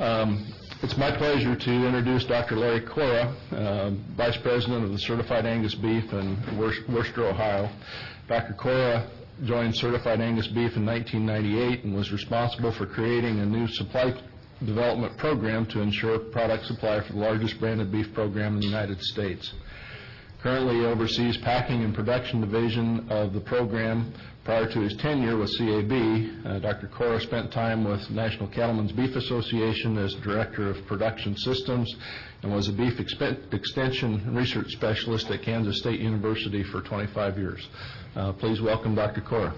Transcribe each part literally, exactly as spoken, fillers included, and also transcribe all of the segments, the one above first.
Um, it's my pleasure to introduce Doctor Larry Cora, uh, Vice President of the Certified Angus Beef in Worcester, Ohio. Doctor Cora joined Certified Angus Beef in nineteen ninety-eight and was responsible for creating a new supply development program to ensure product supply for the largest branded beef program in the United States. Currently he oversees packing and production division of the program. Prior to his tenure with C A B, uh, Doctor Cora spent time with National Cattlemen's Beef Association as Director of Production Systems and was a beef exp- extension research specialist at Kansas State University for twenty-five years. Uh, please welcome Doctor Cora.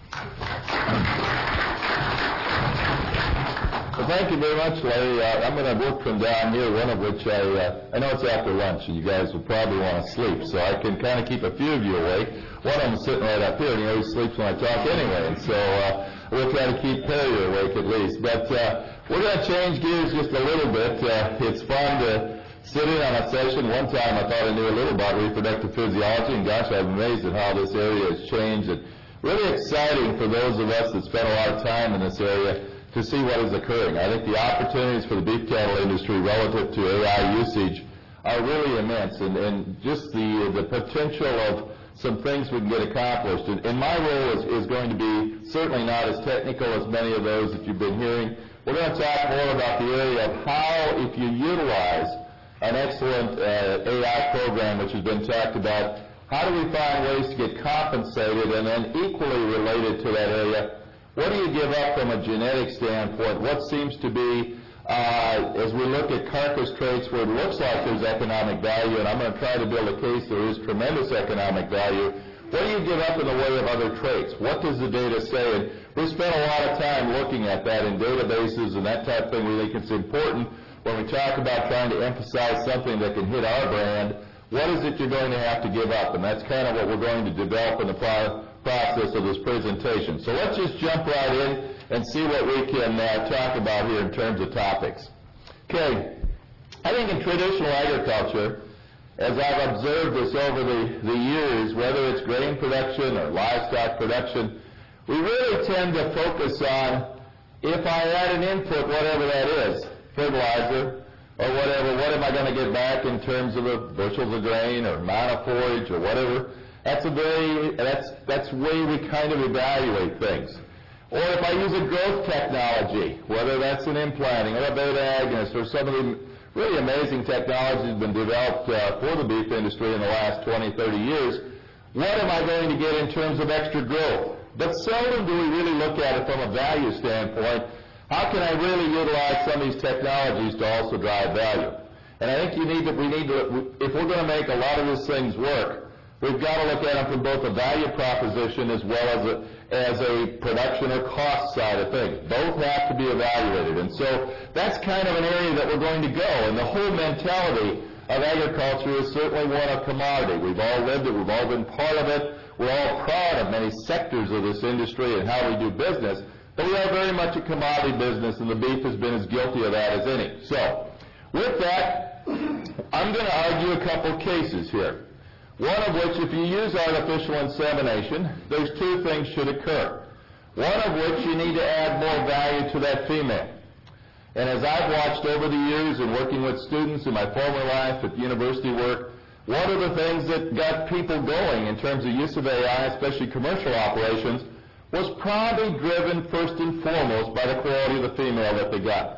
Well, thank you very much, Larry. Uh, I'm going to work from down here, one of which I, uh, I know it's after lunch, and you guys will probably want to sleep, so I can kind of keep a few of you awake. One of them is sitting right up here, and he always sleeps when I talk anyway, and so uh, we'll try to keep Perry awake at least. But uh, we're going to change gears just a little bit. Uh, it's fun to sit in on a session. One time I thought I knew a little about reproductive physiology, and gosh, I'm amazed at how this area has changed. And really exciting for those of us that spend a lot of time in this area to see what is occurring. I think the opportunities for the beef cattle industry relative to A I usage are really immense, and, and just the the potential of some things we can get accomplished. And, and my role is, is going to be certainly not as technical as many of those that you've been hearing. We're going to talk more about the area of how, if you utilize an excellent uh, A I program, which has been talked about, how do we find ways to get compensated, and then equally related to that area, what do you give up from a genetic standpoint? What seems to be, uh, as we look at carcass traits where it looks like there's economic value, and I'm going to try to build a case there is tremendous economic value, what do you give up in the way of other traits? What does the data say? And we spent a lot of time looking at that in databases and that type of thing. We think it's important when we talk about trying to emphasize something that can hit our brand. What is it you're going to have to give up? And that's kind of what we're going to develop in the pro- process of this presentation. So let's just jump right in and see what we can uh, talk about here in terms of topics. Okay, I think in traditional agriculture, as I've observed this over the, the years, whether it's grain production or livestock production, we really tend to focus on, if I add an input, whatever that is, fertilizer, or whatever, what am I going to get back in terms of the bushels of grain or amount of forage or whatever. That's a very, that's, that's the way we kind of evaluate things. Or if I use a growth technology, whether that's an implanting or a beta-agonist or some of the really amazing technologies that have been developed uh, for the beef industry in the last twenty, thirty years, what am I going to get in terms of extra growth? But seldom do we really look at it from a value standpoint. How can I really utilize some of these technologies to also drive value? And I think you need to, we need to, if we're going to make a lot of these things work, we've got to look at them from both a value proposition as well as a, as a production or cost side of things. Both have to be evaluated. And so that's kind of an area that we're going to go. And the whole mentality of agriculture is certainly one of commodity. We've all lived it. We've all been part of it. We're all proud of many sectors of this industry and how we do business. But we are very much a commodity business, and the beef has been as guilty of that as any. So with that, I'm going to argue a couple cases here. One of which, if you use artificial insemination, there's two things should occur. One of which, you need to add more value to that female. And as I've watched over the years and working with students in my former life at university work, one of the things that got people going in terms of use of A I, especially commercial operations, was probably driven first and foremost by the quality of the female that they got.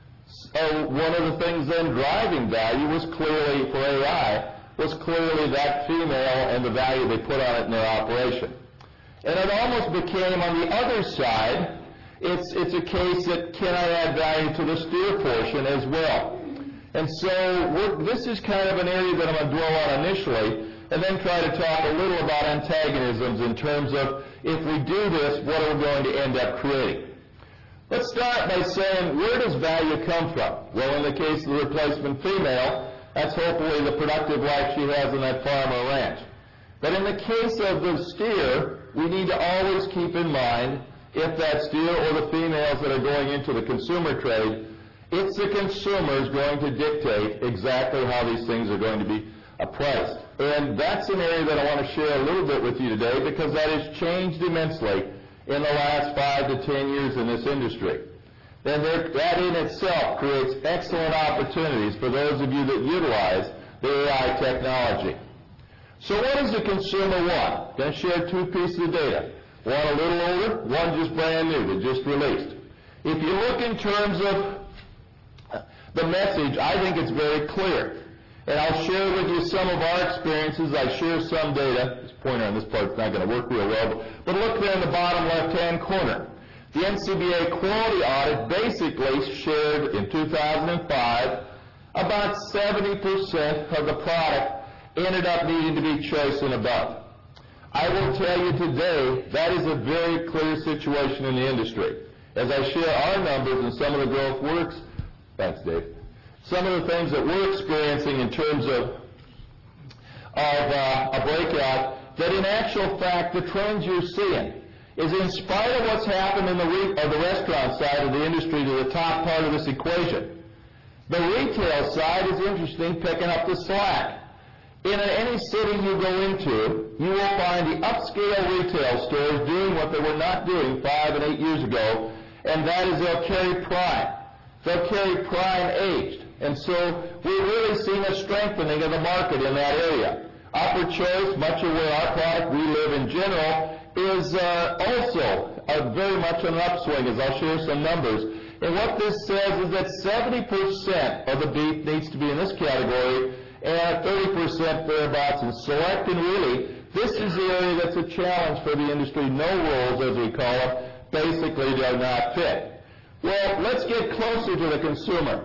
So one of the things then driving value was clearly, for A I, was clearly that female and the value they put on it in their operation. And it almost became, on the other side, it's, it's a case that can I add value to the steer portion as well. And so we're, this is kind of an area that I'm going to dwell on initially, and then try to talk a little about antagonisms in terms of, if we do this, what are we going to end up creating? Let's start by saying, where does value come from? Well, in the case of the replacement female, that's hopefully the productive life she has in that farm or ranch. But in the case of the steer, we need to always keep in mind, if that steer or the females that are going into the consumer trade, it's the consumer is going to dictate exactly how these things are going to be priced. And that's an area that I want to share a little bit with you today, because that has changed immensely in the last five to ten years in this industry. then there, that in itself creates excellent opportunities for those of you that utilize the A I technology. So what does the consumer want? Going to share two pieces of data. One a little older, one just brand new, that just released. If you look in terms of the message, I think it's very clear. And I'll share with you some of our experiences. I share some data. This pointer on this part's not going to work real well. But look there in the bottom left-hand corner. The N C B A quality audit basically shared in two thousand five about seventy percent of the product ended up needing to be choice and above. I will tell you today that is a very clear situation in the industry. As I share our numbers and some of the growth works, thanks Dave, some of the things that we're experiencing in terms of, of uh, a breakout, that in actual fact the trends you're seeing is in spite of what's happened in the, re- or the restaurant side of the industry to the top part of this equation, the retail side is interesting, picking up the slack. In any city you go into, you will find the upscale retail stores doing what they were not doing five and eight years ago, and that is they'll carry prime. They'll carry prime aged. And so we're really seeing a strengthening of the market in that area. Upper choice, much of where our product we live in general, is uh, also uh, very much an upswing, as I'll share some numbers. And what this says is that seventy percent of the beef needs to be in this category, and thirty percent thereabouts in select. And really, this is the area that's a challenge for the industry. No rules, as we call it, basically do not fit. Well, let's get closer to the consumer.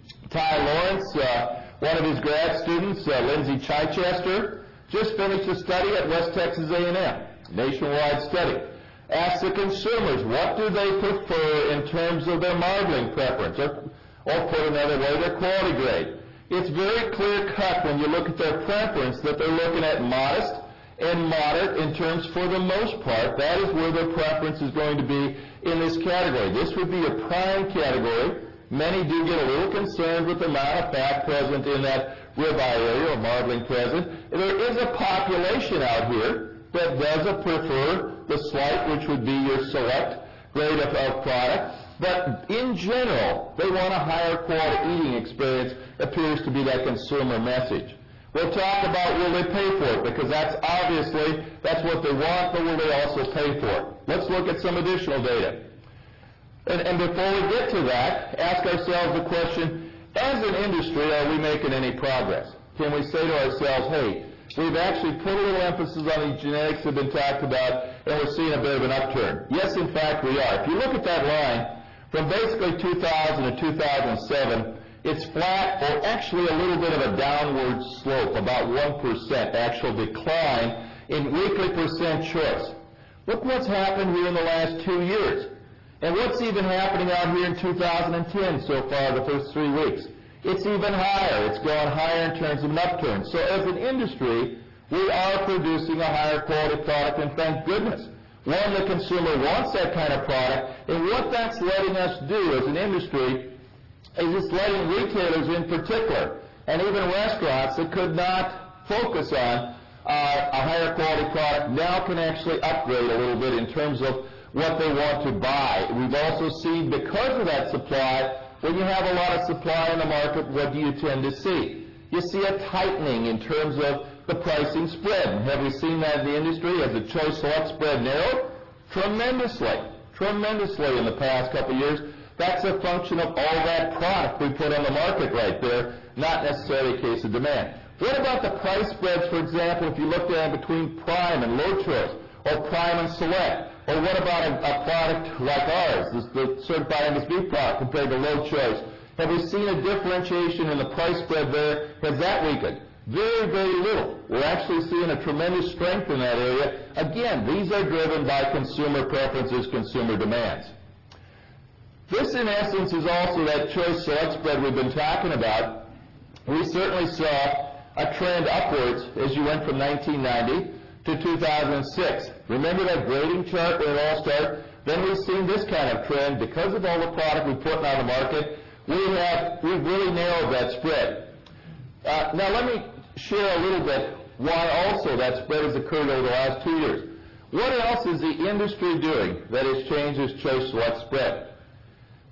Ty Lawrence, uh, one of his grad students, uh, Lindsay Chichester, just finished a study at West Texas A and M, nationwide study. Asked the consumers, what do they prefer in terms of their marbling preference, or, or put another way, their quality grade. It's very clear-cut when you look at their preference that they're looking at modest and moderate in terms, for the most part, that is where their preference is going to be in this category. This would be a prime category. Many do get a little concerned with the amount of fat present in that ribeye area or marbling present. There is a population out here that does prefer the slight, which would be your select grade of, of product. But in general, they want a higher quality eating experience, appears to be that consumer message. We'll talk about will they pay for it, because that's obviously, that's what they want, but will they also pay for it? Let's look at some additional data. And, and before we get to that, ask ourselves the question, as an industry, are we making any progress? Can we say to ourselves, hey, we've actually put a little emphasis on the genetics that have been talked about, and we're seeing a bit of an upturn? Yes, in fact, we are. If you look at that line, from basically two thousand to two thousand seven, it's flat, or actually a little bit of a downward slope, about one percent actual decline in weekly percent choice. Look what's happened here in the last two years. And what's even happening out here in two thousand ten so far, the first three weeks? It's even higher. It's gone higher in terms of an upturn. So as an industry, we are producing a higher quality product, and thank goodness. One, the consumer wants that kind of product, and what that's letting us do as an industry is it's letting retailers in particular, and even restaurants that could not focus on uh, a higher quality product, now can actually upgrade a little bit in terms of what they want to buy. We've also seen, because of that supply, when you have a lot of supply in the market, what do you tend to see? You see a tightening in terms of the pricing spread. Have we seen that in the industry? Has the choice select spread narrowed? Tremendously, tremendously in the past couple of years. That's a function of all that product we put on the market right there, not necessarily a case of demand. What about the price spreads, for example, if you look at between prime and low choice, or prime and select? Or what about a, a product like ours, this, the certified Angus beef product, compared to low choice? Have we seen a differentiation in the price spread there? Has that weakened? Very, very little. We're actually seeing a tremendous strength in that area. Again, these are driven by consumer preferences, consumer demands. This, in essence, is also that choice select spread we've been talking about. We certainly saw a trend upwards as you went from nineteen ninety to two thousand six. Remember that grading chart where it all started? Then we've seen this kind of trend. Because of all the product we've put on the market, we have, we've really narrowed that spread. Uh, now let me share a little bit why also that spread has occurred over the last two years. What else is the industry doing that has changed its choice select spread?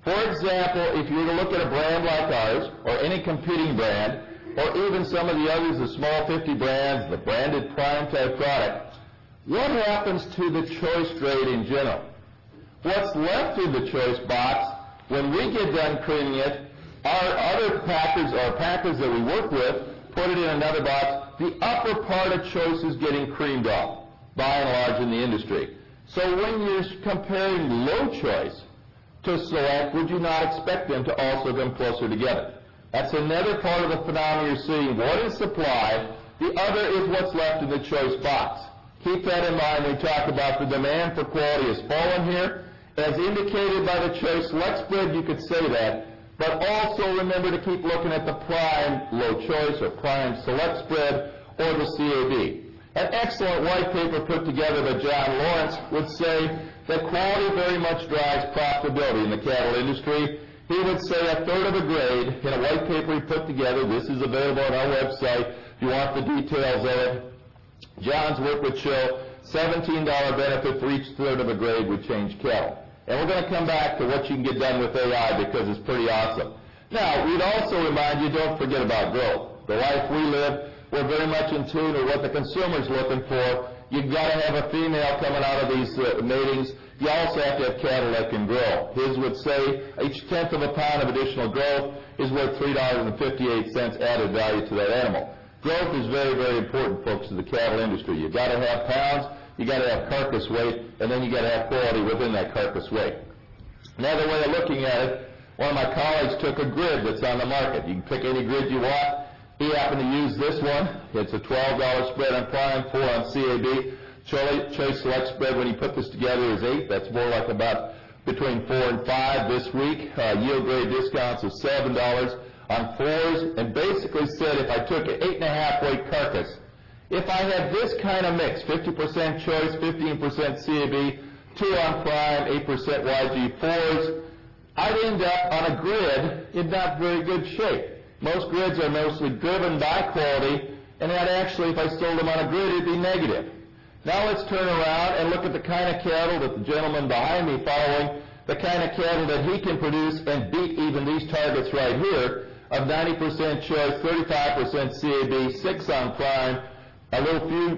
For example, if you were to look at a brand like ours, or any competing brand, or even some of the others, the small fifty brands, the branded prime type product, what happens to the choice grade in general? What's left in the choice box, when we get done creaming it, our other packers, or packers that we work with, put it in another box, the upper part of choice is getting creamed off, by and large in the industry. So when you're comparing low choice to select, would you not expect them to also come closer together? That's another part of the phenomenon you're seeing. One is supply, the other is what's left in the choice box. Keep that in mind when we talk about the demand for quality has fallen here. As indicated by the choice select spread, you could say that, but also remember to keep looking at the prime low choice or prime select spread or the C A B. An excellent white paper put together by John Lawrence would say that quality very much drives profitability in the cattle industry. He would say a third of a grade in a white paper he put together. This is available on our website if you want the details of it. John's work would show seventeen dollars benefit for each third of a grade would change cattle. And we're going to come back to what you can get done with A I because it's pretty awesome. Now, we'd also remind you, don't forget about growth. The life we live, we're very much in tune with what the consumer's looking for. You've got to have a female coming out of these uh, matings. You also have to have cattle that can grow. His would say each tenth of a pound of additional growth is worth three dollars and fifty-eight cents added value to that animal. Growth is very, very important, folks, to the cattle industry. You've got to have pounds, you got to have carcass weight, and then you got to have quality within that carcass weight. Another way of looking at it, one of my colleagues took a grid that's on the market. You can pick any grid you want. He happened to use this one. It's a twelve dollars spread on prime, four on C A B. Choice select spread, when you put this together, is eight. That's more like about between four and five this week. Uh, yield grade discounts of seven dollars on fours, and basically said if I took an eight and a half weight carcass, if I had this kind of mix, fifty percent choice, fifteen percent C A B, two on prime, eight percent Y G fours, I'd end up on a grid in not very good shape. Most grids are mostly driven by quality, and that actually, if I sold them on a grid, it'd be negative. Now let's turn around and look at the kind of cattle that the gentleman behind me following, the kind of cattle that he can produce and beat even these targets right here of ninety percent choice, thirty-five percent C A B, six on prime, a little few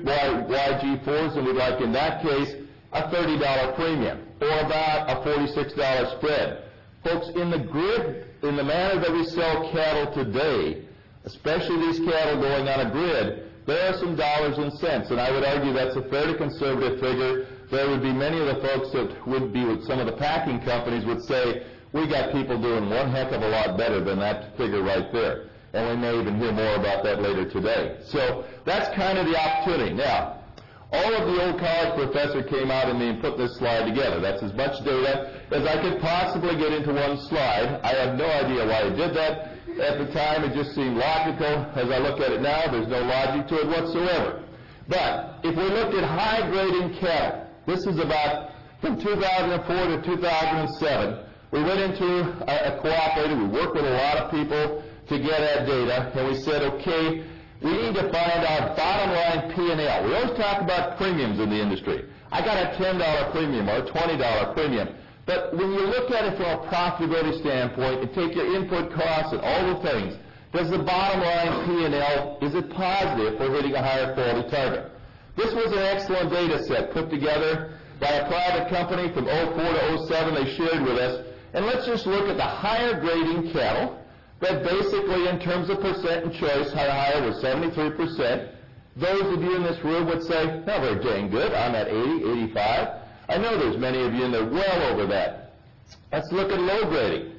Y G fours, and we'd like in that case a thirty dollar premium, or about a forty-six dollar spread. Folks, in the grid, in the manner that we sell cattle today, especially these cattle going on a grid, there are some dollars and cents, and I would argue that's a fairly conservative figure. There would be many of the folks that would be with some of the packing companies would say, we got people doing one heck of a lot better than that figure right there. And we may even hear more about that later today. So that's kind of the opportunity. Now, all of the old college professor came out and me and put this slide together. That's as much data as I could possibly get into one slide. I have no idea why he did that. At the time, it just seemed logical. As I look at it now, there's no logic to it whatsoever. But if we looked at high-grading cattle, this is about from two thousand four to two thousand seven. We went into a, a cooperative. We worked with a lot of people to get that data, and we said, okay, we need to find our bottom line P and L. We always talk about premiums in the industry. I got a ten dollar premium or a twenty dollar premium. But when you look at it from a profitability standpoint and take your input costs and all the things, does the bottom line P and L, is it positive for hitting a higher quality target? This was an excellent data set put together by a private company from oh four to oh seven they shared with us. And let's just look at the higher grading cattle that basically in terms of percent and choice, higher was seventy-three percent. Those of you in this room would say, not very dang good, I'm at eighty, eighty-five. I know there's many of you in there well over that. Let's look at low grading.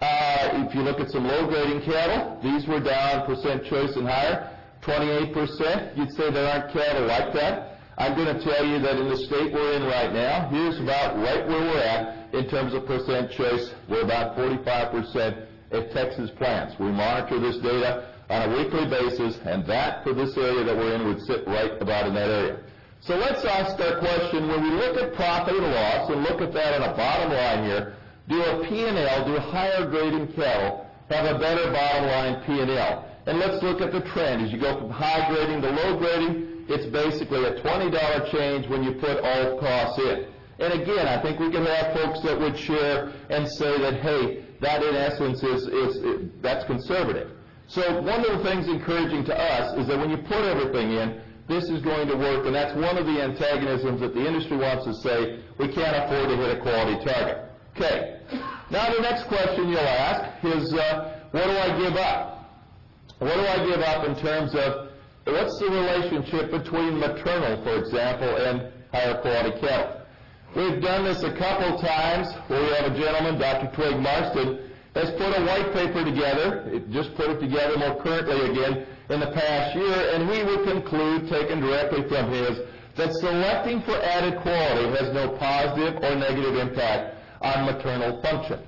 Uh, if you look at some low grading cattle, these were down percent choice and higher, twenty-eight percent. You'd say there aren't cattle like that. I'm going to tell you that in the state we're in right now, here's about right where we're at in terms of percent choice. We're about forty-five percent at Texas plants. We monitor this data on a weekly basis, and that for this area that we're in would sit right about in that area. So let's ask our question, when we look at profit and loss and look at that on a bottom line here, do a P and L, do higher grading cattle have a better bottom line P and L? And let's look at the trend. As you go from high grading to low grading, it's basically a twenty dollar change when you put all costs in. And again, I think we could have folks that would share and say that, hey, that in essence is, is, is that's conservative. So one of the things encouraging to us is that when you put everything in, this is going to work, and that's one of the antagonisms that the industry wants to say, we can't afford to hit a quality target. Okay. Now the next question you'll ask is, uh, what do I give up? What do I give up in terms of what's the relationship between maternal, for example, and higher quality cattle? We've done this a couple times where we have a gentleman, Doctor Twig Marston, has put a white paper together, it just put it together more currently again in the past year, and we would conclude, taken directly from his, that selecting for added quality has no positive or negative impact on maternal function.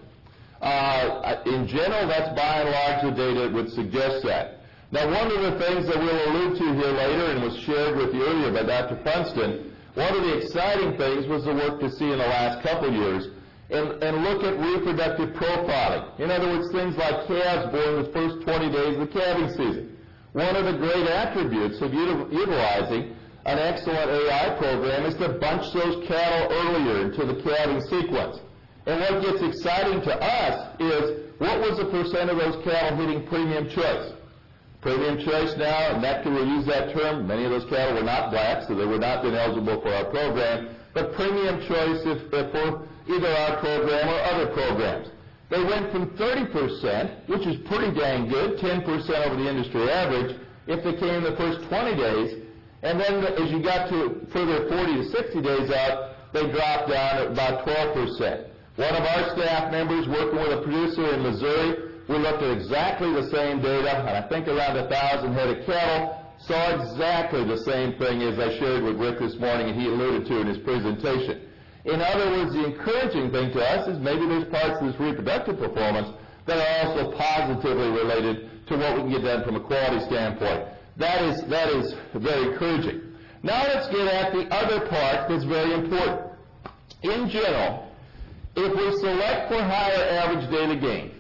Uh, in general, that's by and large the data would suggest that. Now, one of the things that we'll allude to here later and was shared with you earlier by Doctor Funston, one of the exciting things was the work to see in the last couple of years and, and look at reproductive profiling. In other words, things like calves born the first twenty days of the calving season. One of the great attributes of util- utilizing an excellent A I program is to bunch those cattle earlier into the calving sequence. And what gets exciting to us is what was the percent of those cattle hitting premium choice? Premium choice now, and that will use that term, many of those cattle were not black, so they would not been eligible for our program, but premium choice if, if for either our program or other programs. They went from thirty percent, which is pretty dang good, ten percent over the industry average, if they came the first twenty days, and then as you got to further forty to sixty days out, they dropped down at about twelve percent. One of our staff members working with a producer in Missouri, we looked at exactly the same data, and I think around a thousand head of cattle, saw exactly the same thing as I shared with Rick this morning and he alluded to in his presentation. In other words, the encouraging thing to us is maybe there's parts of this reproductive performance that are also positively related to what we can get done from a quality standpoint. That is, that is very encouraging. Now let's get at the other part that's very important. In general, if we select for higher average daily gain,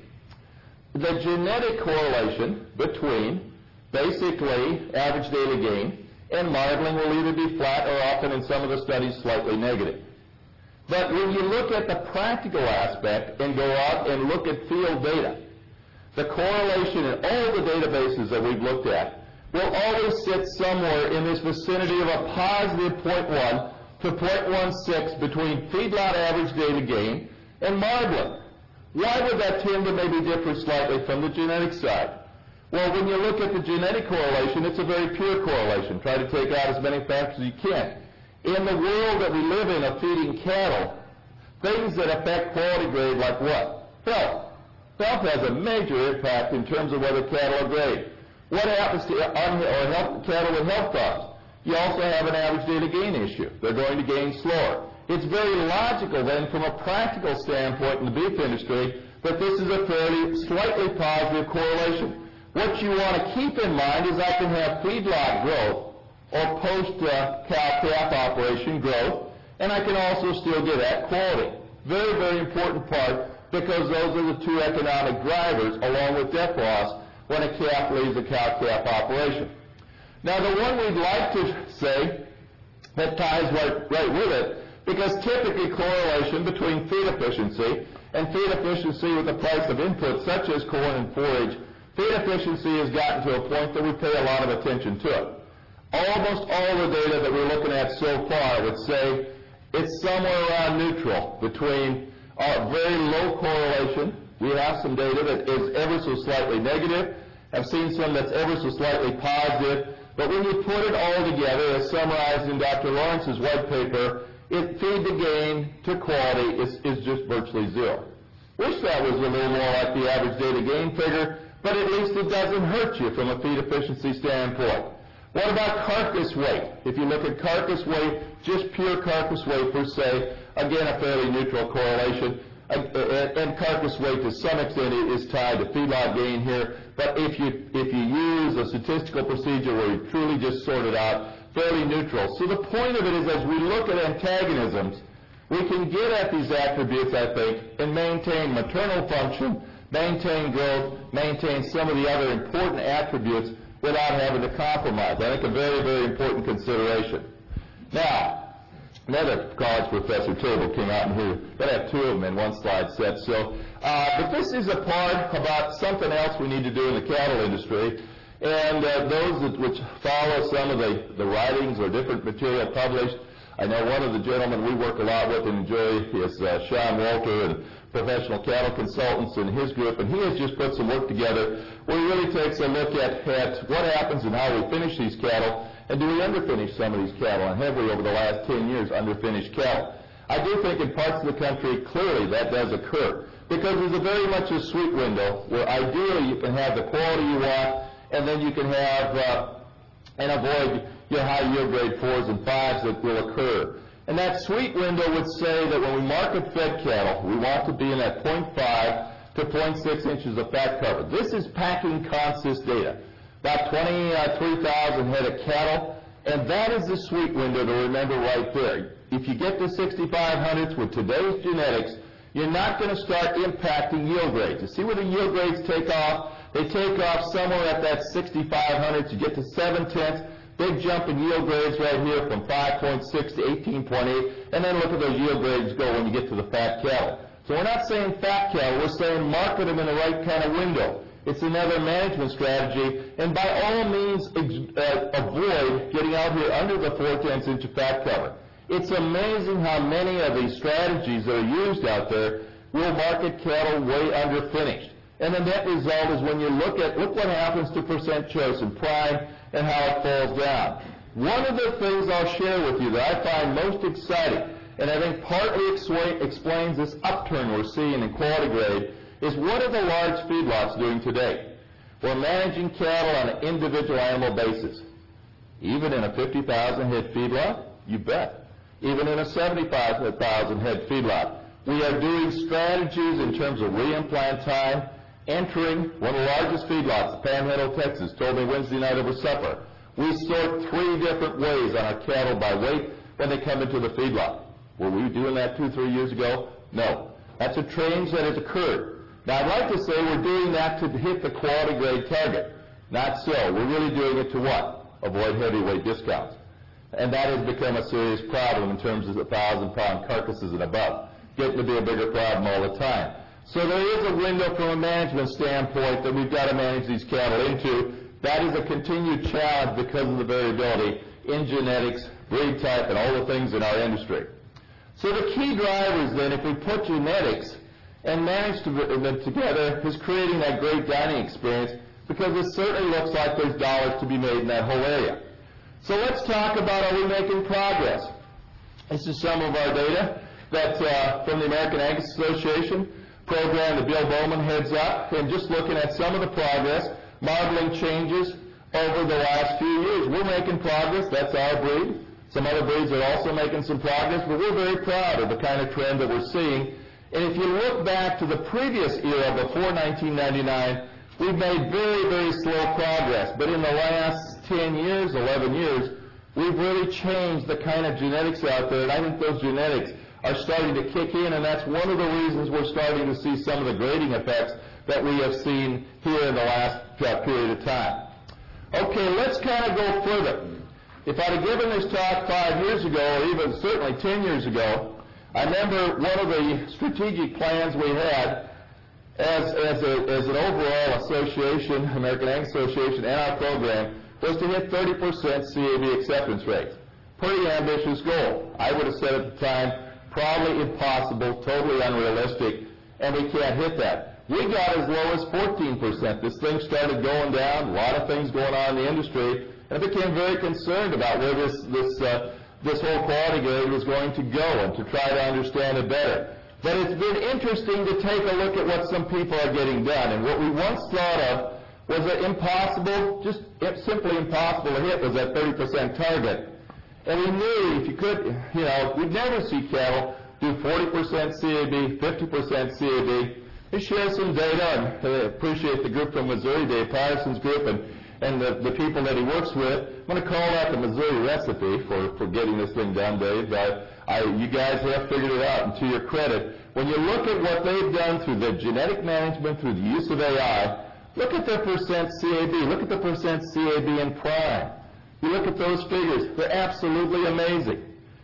the genetic correlation between basically average daily gain and marbling will either be flat or often in some of the studies slightly negative. But when you look at the practical aspect and go out and look at field data, the correlation in all the databases that we've looked at will always sit somewhere in this vicinity of a positive zero point one to zero point one six between feedlot average daily gain and marbling. Why would that tend to maybe differ slightly from the genetic side? Well, when you look at the genetic correlation, it's a very pure correlation. Try to take out as many factors as you can. In the world that we live in of feeding cattle, things that affect quality grade like what? Health. Health has a major impact in terms of whether cattle are grade. What happens to un- or health, cattle with health problems? You also have an average daily gain issue. They're going to gain slower. It's very logical then from a practical standpoint in the beef industry that this is a fairly slightly positive correlation. What you want to keep in mind is I can have feedlot growth or post-cow-calf operation growth, and I can also still get at quality. Very, very important part because those are the two economic drivers along with death loss when a calf leaves a cow-calf operation. Now the one we'd like to say that ties right, right with it, because typically correlation between feed efficiency and feed efficiency with the price of inputs such as corn and forage, feed efficiency has gotten to a point that we pay a lot of attention to it. Almost all the data that we're looking at so far would say it's somewhere around neutral between a very low correlation. We have some data that is ever so slightly negative. I've seen some that's ever so slightly positive. But when you put it all together, as summarized in Doctor Lawrence's white paper, it feed the gain to quality is, is just virtually zero. Wish that was a little more like the average daily gain figure, but at least it doesn't hurt you from a feed efficiency standpoint. What about carcass weight? If you look at carcass weight, just pure carcass weight per se, again a fairly neutral correlation. And carcass weight to some extent is tied to feedlot gain here, but if you if you use a statistical procedure where you truly just sort it out, fairly neutral. So the point of it is as we look at antagonisms, we can get at these attributes, I think, and maintain maternal function, maintain growth, maintain some of the other important attributes without having to compromise. I think a very, very important consideration. Now, Another college professor table came out, and here, but I have two of them in one slide set. So, uh, but this is a part about something else we need to do in the cattle industry. And uh, those that which follow some of the, the writings or different material published, I know one of the gentlemen we work a lot with and enjoy is uh, Sean Walter, and Professional Cattle Consultants in his group, and he has just put some work together where he really takes a look at, at what happens and how we finish these cattle, and do we underfinish some of these cattle, and have we over the last ten years underfinished cattle? I do think in parts of the country clearly that does occur, because there's a very much a sweet window where ideally you can have the quality you want, and then you can have uh, and avoid your high yield grade fours and fives that will occur. And that sweet window would say that when we market fed cattle, we want to be in that zero point five to zero point six inches of fat cover. This is packing consist data, about twenty-three thousand head of cattle, and that is the sweet window to remember right there. If you get to sixty-five hundreds with today's genetics, you're not going to start impacting yield grades. You see where the yield grades take off? They take off somewhere at that sixty-five hundreds. You get to seven tenths. Big jump in yield grades right here from five point six to eighteen point eight, and then look at those yield grades go when you get to the fat cattle. So we're not saying fat cattle, we're saying market them in the right kind of window. It's another management strategy, and by all means uh, avoid getting out here under the four tenths inch of fat cover. It's amazing how many of these strategies that are used out there will market cattle way underfinished. And the net result is when you look at, look what happens to percent choice and prime and how it falls down. One of the things I'll share with you that I find most exciting, and I think partly explains this upturn we're seeing in quality grade, is what are the large feedlots doing today? We're managing cattle on an individual animal basis. Even in a fifty thousand head feedlot? You bet. Even in a seventy-five thousand head feedlot. We are doing strategies in terms of reimplant time, entering one of the largest feedlots, Panhandle, Texas, told me Wednesday night over supper. We sort three different ways on our cattle by weight when they come into the feedlot. Were we doing that two, three years ago? No. That's a change that has occurred. Now, I'd like to say we're doing that to hit the quality grade target. Not so. We're really doing it to what? Avoid heavyweight discounts. And that has become a serious problem in terms of the thousand pound carcasses and above. Getting to be a bigger problem all the time. So there is a window from a management standpoint that we've got to manage these cattle into. That is a continued challenge because of the variability in genetics, breed type, and all the things in our industry. So the key drivers then, if we put genetics and manage to put them together, is creating that great dining experience, because it certainly looks like there's dollars to be made in that whole area. So let's talk about, are we making progress? This is some of our data that uh, from the American Angus Association program that Bill Bowman heads up, and just looking at some of the progress, modeling changes over the last few years. We're making progress. That's our breed. Some other breeds are also making some progress, but we're very proud of the kind of trend that we're seeing. And if you look back to the previous era, before nineteen ninety-nine, we've made very, very slow progress. But in the last ten years, eleven years, we've really changed the kind of genetics out there, and I think those genetics are starting to kick in, and that's one of the reasons we're starting to see some of the grading effects that we have seen here in the last uh, period of time. Okay, let's kind of go further. If I'd have given this talk five years ago, or even certainly ten years ago, I remember one of the strategic plans we had as, as, a, as an overall association, American Angus Association, and our program, was to hit thirty percent C A B acceptance rates. Pretty ambitious goal. I would have said at the time, probably impossible, totally unrealistic, and we can't hit that. We got as low as fourteen percent. This thing started going down, a lot of things going on in the industry, and I became very concerned about where this, this, uh, this whole quality grade was going to go and to try to understand it better. But it's been interesting to take a look at what some people are getting done, and what we once thought of was it impossible, just simply impossible to hit was that thirty percent target. And we knew if you could, you know, we'd never see cattle do forty percent C A B, fifty percent C A B. They share some data, and I appreciate the group from Missouri, Dave Patterson's group, and, and the, the people that he works with. I'm going to call that the Missouri recipe for, for getting this thing done, Dave. I, I, you guys have figured it out, and to your credit, when you look at what they've done through the genetic management, through the use of A I, look at their percent C A B, look at the percent C A B in prime. You look at those figures, they're absolutely amazing.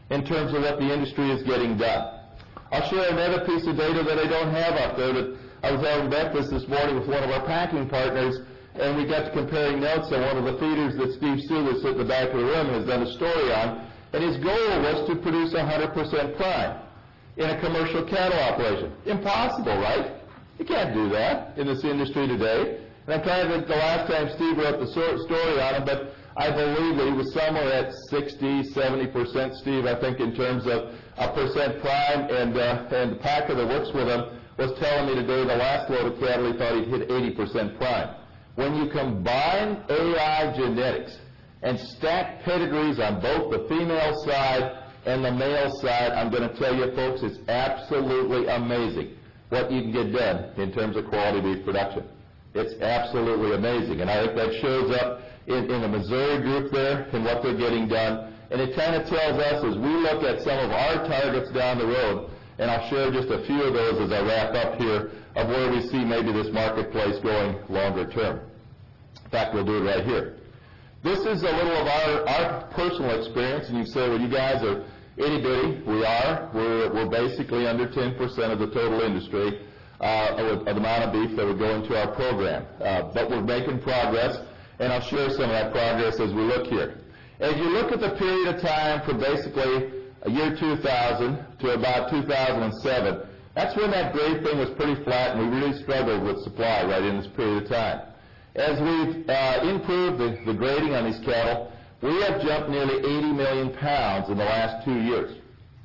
in terms of what the industry is getting done. I'll share another piece of data that I don't have up there. That I was having breakfast this morning with one of our packing partners, and we got to comparing notes on one of the feeders that Steve Sue, that's at the back of the room, has done a story on, and his goal was to produce one hundred percent prime in a commercial cattle operation. Impossible, right? You can't do that in this industry today. And I'm trying to think the last time Steve wrote the story on it, but I believe that he was somewhere at sixty, seventy percent, Steve, I think, in terms of a percent prime, and, uh, and the packer that works with him was telling me today the last load of cattle he thought he'd hit eighty percent prime. When you combine A I genetics and stack pedigrees on both the female side and the male side, I'm going to tell you, folks, it's absolutely amazing what you can get done in terms of quality beef production. It's absolutely amazing, and I think that shows up in, in the Missouri group there and what they're getting done. And it kind of tells us, as we look at some of our targets down the road, and I'll share just a few of those as I wrap up here, of where we see maybe this marketplace going longer term. In fact, we'll do it right here. This is a little of our, our personal experience, and you say, well, you guys are itty-bitty. We are. We're, we're basically under ten percent of the total industry uh, of the amount of beef that would go into our program. Uh, but we're making progress, and I'll share some of that progress as we look here. As you look at the period of time from basically a year two thousand to about two thousand seven, that's when that grade thing was pretty flat, and we really struggled with supply right in this period of time. As we've uh, improved the, the grading on these cattle, we have jumped nearly eighty million pounds in the last two years.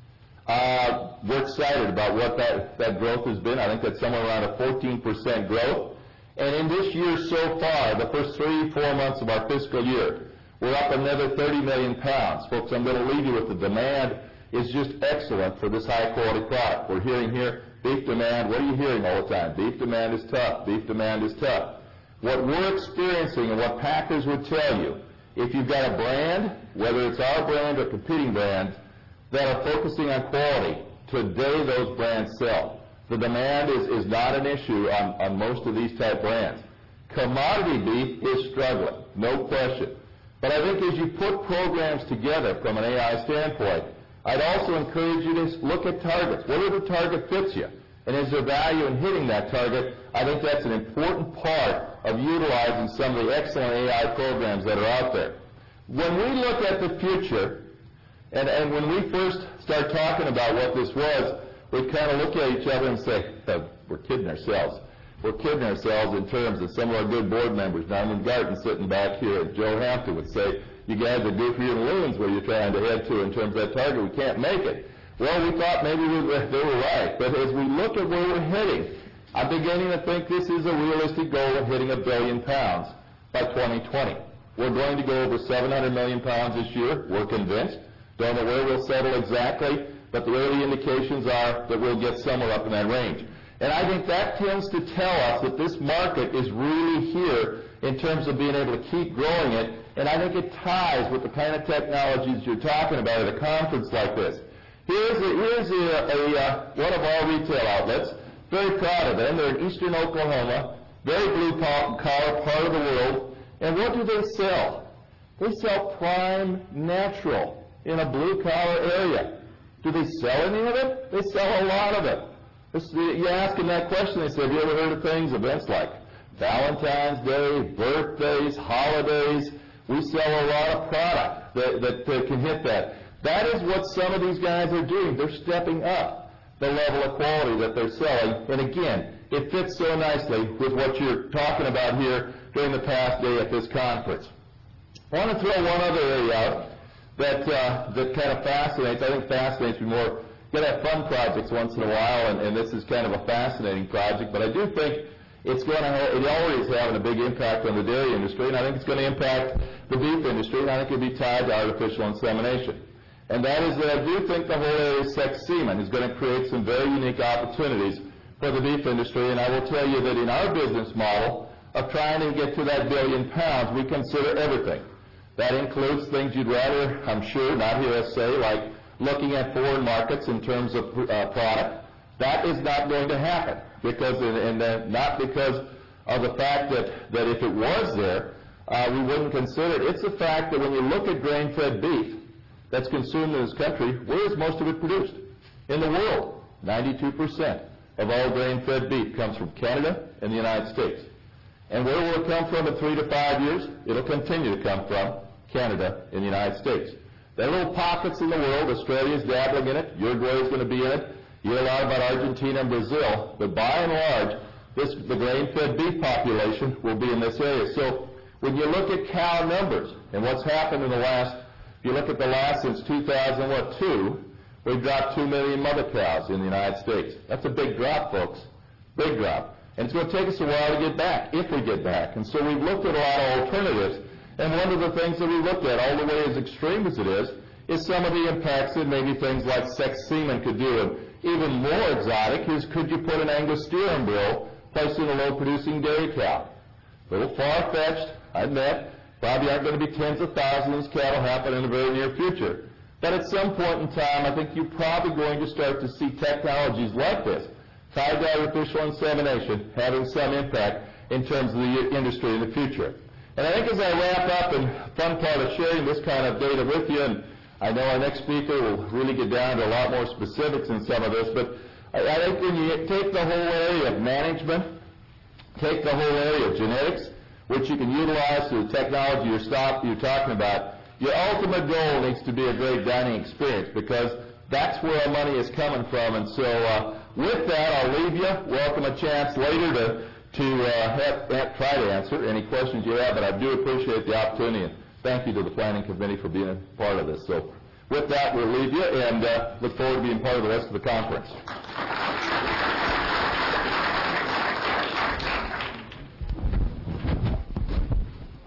Uh, we're excited about what that, that growth has been. I think that's somewhere around a fourteen percent growth. And in this year so far, the first three, four months of our fiscal year, we're up another thirty million pounds. Folks, I'm going to leave you with the demand is just excellent for this high-quality product. We're hearing here, beef demand. What are you hearing all the time? Beef demand is tough. Beef demand is tough. What we're experiencing and what packers would tell you, if you've got a brand, whether it's our brand or competing brands, that are focusing on quality, today those brands sell. The demand is, is not an issue on, on most of these type brands. Commodity beef is struggling, no question. But I think as you put programs together from an A I standpoint, I'd also encourage you to look at targets. Whatever target fits you, and is there value in hitting that target, I think that's an important part of utilizing some of the excellent A I programs that are out there. When we look at the future, and, and when we first start talking about what this was, we kind of look at each other and say, oh, we're kidding ourselves. We're kidding ourselves in terms of some of our good board members. Norman Garten sitting back here, and Joe Hampton would say, you guys are goofier than loons where you're trying to head to in terms of that target. We can't make it. Well, we thought maybe we were, they were right. But as we look at where we're heading, I'm beginning to think this is a realistic goal of hitting a billion pounds by twenty twenty. We're going to go over seven hundred million pounds this year. We're convinced. Don't know where we'll settle exactly, but the early indications are that we'll get somewhere up in that range. And I think that tends to tell us that this market is really here in terms of being able to keep growing it, and I think it ties with the kind of technologies you're talking about at a conference like this. Here's, a, here's a, a, uh, one of our retail outlets. Very proud of them. They're in eastern Oklahoma, very blue-collar part of the world. And what do they sell? They sell prime natural in a blue-collar area. Do they sell any of it? They sell a lot of it. This, you ask them that question, they say, have you ever heard of things, events like Valentine's Day, birthdays, holidays? We sell a lot of product that, that, that can hit that. That is what some of these guys are doing. They're stepping up the level of quality that they're selling. And again, it fits so nicely with what you're talking about here during the past day at this conference. I want to throw one other area out that, uh, that kind of fascinates, I think fascinates me more. You got to have fun projects once in a while, and, and this is kind of a fascinating project, but I do think it's going to have, it already is having a big impact on the dairy industry, and I think it's going to impact the beef industry, and I think it'll be tied to artificial insemination. And that is that I do think the whole area of sex semen is going to create some very unique opportunities for the beef industry, and I will tell you that in our business model of trying to get to that billion pounds, we consider everything. That includes things you'd rather, I'm sure, not hear us say, like looking at foreign markets in terms of uh, product. That is not going to happen, because, and, and not because of the fact that, that if it was there, uh, we wouldn't consider it. It's the fact that when you look at grain-fed beef, that's consumed in this country, where is most of it produced? In the world. ninety-two percent of all grain-fed beef comes from Canada and the United States. And where will it come from in three to five years? It'll continue to come from Canada and the United States. There are little pockets in the world. Australia's dabbling in it. Uruguay is going to be in it. You hear a lot about Argentina and Brazil. But by and large, this, the grain-fed beef population will be in this area. So when you look at cow numbers and what's happened in the last, if you look at the last since two thousand two, we've dropped two million mother cows in the United States. That's a big drop, folks. Big drop. And it's going to take us a while to get back, if we get back. And so we've looked at a lot of alternatives. And one of the things that we looked at, all the way as extreme as it is, is some of the impacts that maybe things like sex semen could do. And even more exotic is, could you put an Angus steer embryo placed in a low-producing dairy cow? A little far-fetched, I admit. Probably aren't going to be tens of thousands of these cattle happen in the very near future. But at some point in time, I think you're probably going to start to see technologies like this, tied to artificial insemination, having some impact in terms of the industry in the future. And I think as I wrap up, and fun part of sharing this kind of data with you, and I know our next speaker will really get down to a lot more specifics in some of this, but I, I think when you take the whole area of management, take the whole area of genetics, which you can utilize through the technology you're, stop, you're talking about, your ultimate goal needs to be a great dining experience, because that's where our money is coming from. And so uh, with that, I'll leave you. Welcome a chance later to to uh, have, have, try to answer any questions you have, but I do appreciate the opportunity, and thank you to the Planning Committee for being a part of this. So with that, we'll leave you, and uh, look forward to being part of the rest of the conference.